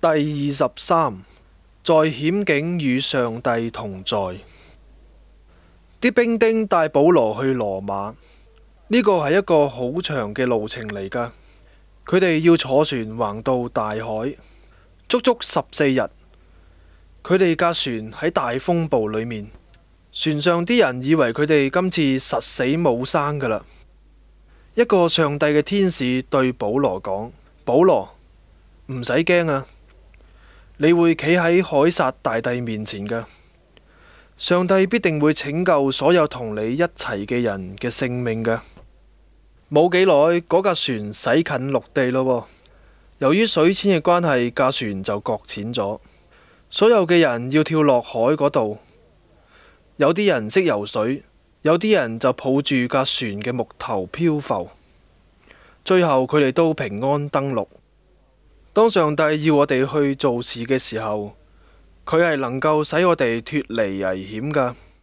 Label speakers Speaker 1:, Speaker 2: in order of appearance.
Speaker 1: 第23，在險境與上帝同在。啲兵丁帶保羅去羅馬，呢個係一個好長嘅路程嚟㗎。佢哋要坐船橫渡大海，足足14日。佢哋架船喺大風暴裏面，船上啲人以為佢哋今次實死冇生㗎啦。一個上帝嘅天使對保羅講：保羅，唔使驚啊，你會企喺凱撒大帝面前㗎。上帝必定會拯救所有同你一齊嘅人嘅性命㗎。冇幾耐，嗰架船駛近陸地咯。由於水淺嘅關係，架船就擱淺咗。所有嘅人要跳落海嗰度。有啲人識游水，有啲人就抱住架船嘅木頭漂浮。最後佢哋都平安登陸。當上帝要我哋去做事嘅時候，佢係能夠使我哋脫離危險㗎。